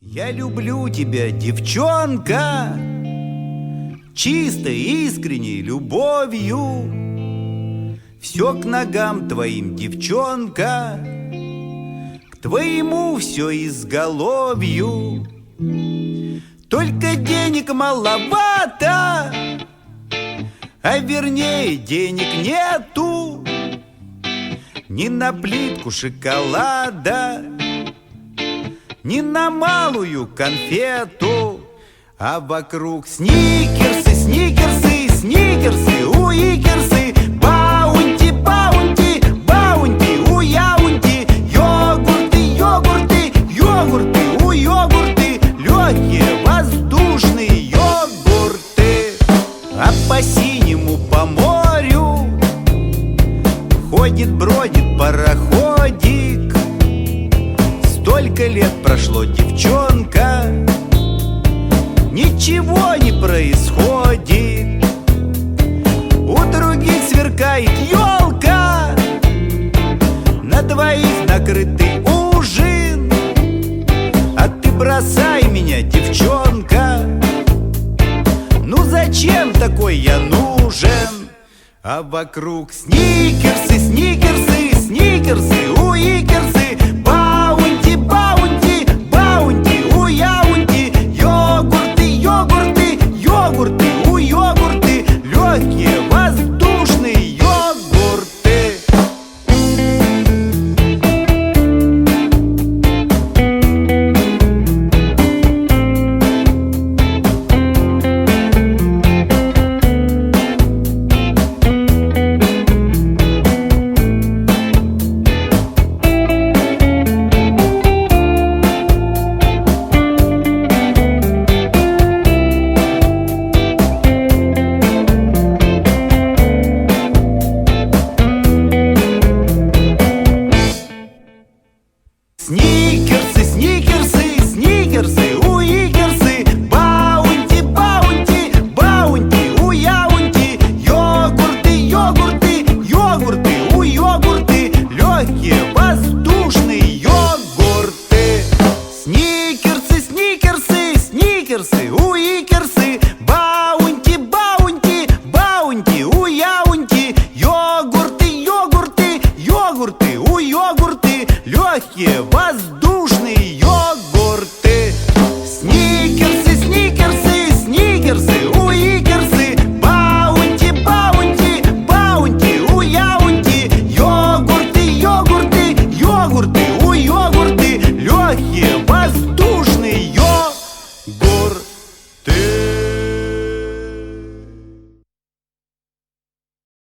Я люблю тебя, девчонка, чистой, искренней любовью. Все к ногам твоим, девчонка, к твоему все изголовью. Только денег маловато, а вернее денег нету ни на плитку шоколада, ни на малую конфету. А вокруг сникерсы, сникерсы, сникерсы, уикерсы, баунти, баунти, баунти, уяунти, йогурты, йогурты, йогурты, йогурты, легкие воздушные йогурты. А по синему, по морю ходит, бродит пароходик. Столько лет прошло, девчонка, ничего не происходит. У других сверкает елка, на двоих накрытый ужин. А ты бросай меня, девчонка, ну зачем такой я нужен? А вокруг сникерсы, сникерсы, сникерсы, уикерсы, баунти, баунти, баунти, уяунти, йогурты, йогурты, йогурты, йогурты, легкие воздушные йогурты. Сникерсы, сникерсы, сникерсы, уикерсы, баунти, баунти, баунти, уяунти, йогурты, йогурты, йогурты, йогурты, легкие воздушные йогурты. Сникерсы, сникерсы, сникерсы, уикерсы.